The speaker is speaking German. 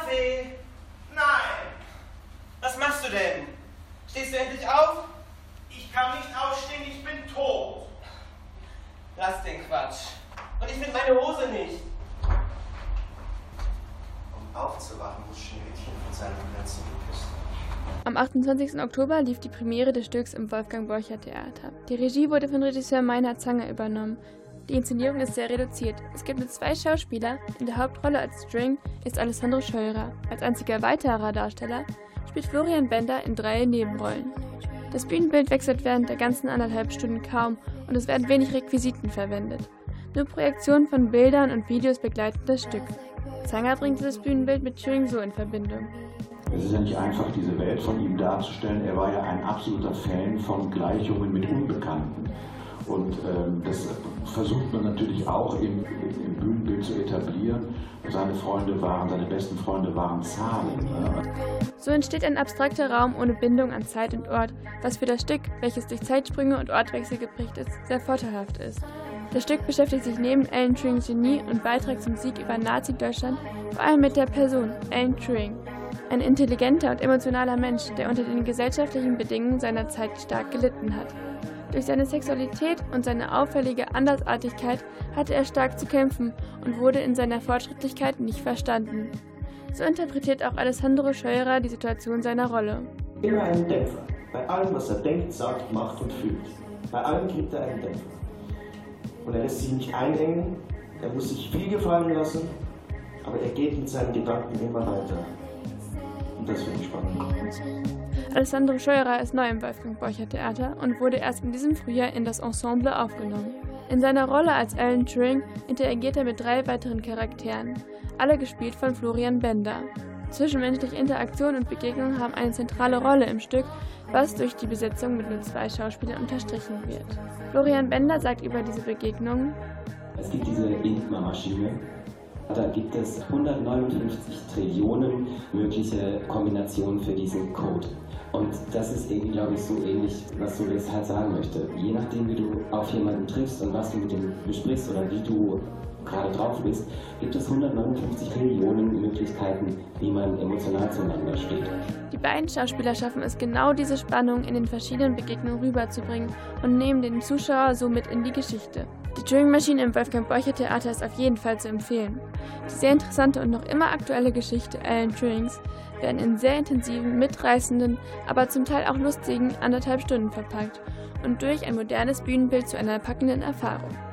Kaffee? Nein. Was machst du denn? Stehst du endlich auf? Ich kann nicht aufstehen, ich bin tot. Lass den Quatsch. Und ich finde meine Hose nicht. Um aufzuwachen, muss Schneewittchen von seinem Herzen geküsst werden. Am 28. Oktober lief die Premiere des Stücks im Wolfgang-Borcher-Theater. Die Regie wurde von Regisseur Meinhard Zanger übernommen. Die Inszenierung ist sehr reduziert. Es gibt nur 2 Schauspieler. In der Hauptrolle als String ist Alessandro Scheurer. Als einziger weiterer Darsteller spielt Florian Bender in 3 Nebenrollen. Das Bühnenbild wechselt während der ganzen 1,5 Stunden kaum und es werden wenig Requisiten verwendet. Nur Projektionen von Bildern und Videos begleiten das Stück. Zanger bringt dieses Bühnenbild mit Turing so in Verbindung. Es ist ja nicht einfach, diese Welt von ihm darzustellen. Er war ja ein absoluter Fan von Gleichungen mit Unbekannten. Und das versucht man natürlich auch im Bühnenbild zu etablieren. Seine besten Freunde waren Zahlen. Ne? So entsteht ein abstrakter Raum ohne Bindung an Zeit und Ort, was für das Stück, welches durch Zeitsprünge und Ortwechsel geprägt ist, sehr vorteilhaft ist. Das Stück beschäftigt sich neben Alan Turings Genie und Beitrag zum Sieg über Nazi-Deutschland vor allem mit der Person Alan Turing. Ein intelligenter und emotionaler Mensch, der unter den gesellschaftlichen Bedingungen seiner Zeit stark gelitten hat. Durch seine Sexualität und seine auffällige Andersartigkeit hatte er stark zu kämpfen und wurde in seiner Fortschrittlichkeit nicht verstanden. So interpretiert auch Alessandro Scheurer die Situation seiner Rolle. Immer ein Dämpfer. Bei allem, was er denkt, sagt, macht und fühlt. Bei allem gibt er einen Dämpfer. Und er lässt sich nicht einengen, er muss sich viel gefallen lassen, aber er geht mit seinen Gedanken immer weiter. Und das finde ich spannend. Alessandro Scheurer ist neu im Wolfgang-Borcher-Theater und wurde erst in diesem Frühjahr in das Ensemble aufgenommen. In seiner Rolle als Alan Turing interagiert er mit 3 weiteren Charakteren, alle gespielt von Florian Bender. Zwischenmenschliche Interaktion und Begegnung haben eine zentrale Rolle im Stück, was durch die Besetzung mit nur 2 Schauspielern unterstrichen wird. Florian Bender sagt über diese Begegnungen: Es gibt diese Enigma-Maschine. Da gibt es 159 Trillionen mögliche Kombinationen für diesen Code. Und das ist irgendwie, glaube ich, so ähnlich, was du jetzt halt sagen möchtest. Je nachdem, wie du auf jemanden triffst und was du mit dem besprichst oder wie du gerade drauf bist, gibt es 159 Millionen Möglichkeiten, wie man emotional zueinander steht. Die beiden Schauspieler schaffen es genau, diese Spannung in den verschiedenen Begegnungen rüberzubringen und nehmen den Zuschauer somit in die Geschichte. Die Turing-Maschine im Wolfgang-Borcher-Theater ist auf jeden Fall zu empfehlen. Die sehr interessante und noch immer aktuelle Geschichte Alan Turings werden in sehr intensiven, mitreißenden, aber zum Teil auch lustigen 1,5 Stunden verpackt und durch ein modernes Bühnenbild zu einer packenden Erfahrung.